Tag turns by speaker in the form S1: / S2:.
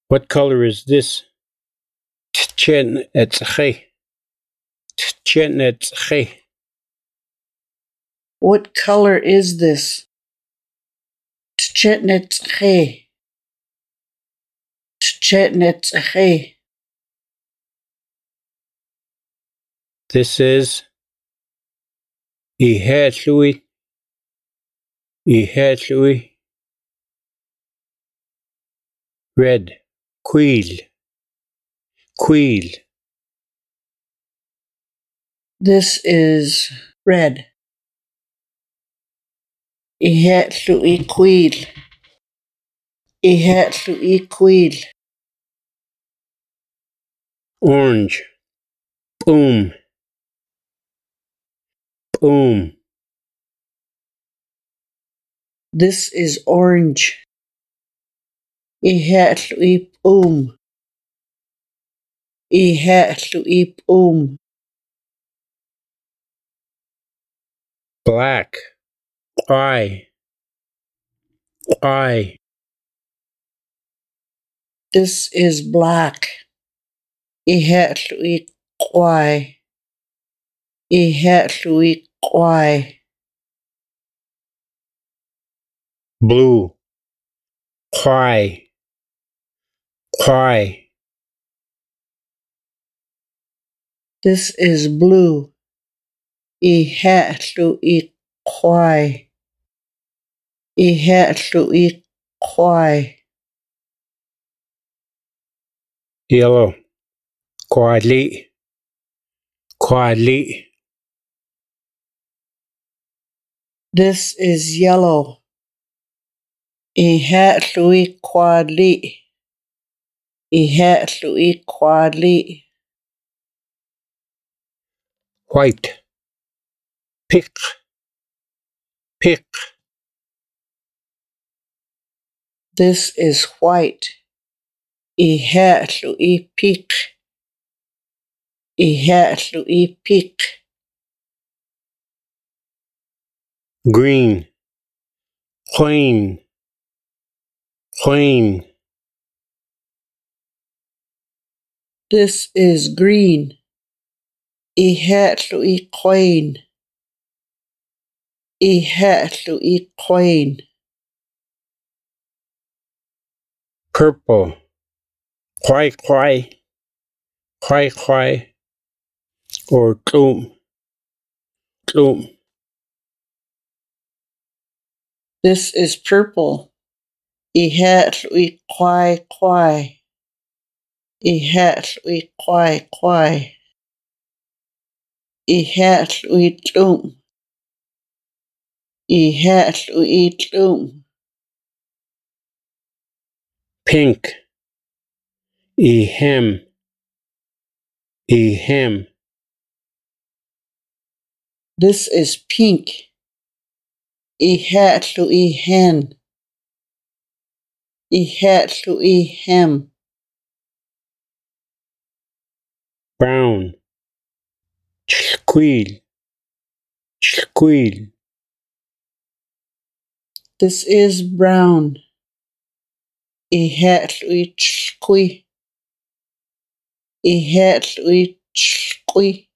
S1: What color is this? Tchetnetzche.
S2: What color is this? Tchetnetzche. Tchetnetzche.
S1: This is Ihetlui. Red. Queel.
S2: This is red. Ihetlui queel.
S1: Orange. Boom.
S2: This is orange. Ihetlui boom.
S1: Black. Eye.
S2: This is black. Ihetlui quai.
S1: Blue. Quai.
S2: This is blue. Ihetlui quai.
S1: Yellow. Quadli.
S2: This is yellow. Ihetlui quadli.
S1: White. Pick.
S2: This is white. Ihetlui pick.
S1: Green. Plain.
S2: This is green. Ihetlui quain.
S1: Purple. Quai. Or Klum.
S2: This is purple. Ihetlui quai. Ihetlui tlum.
S1: Pink. Ehem.
S2: This is pink. Ihetlui hen.
S1: Brown. Chquil.
S2: This is brown. Ihetlui chqui.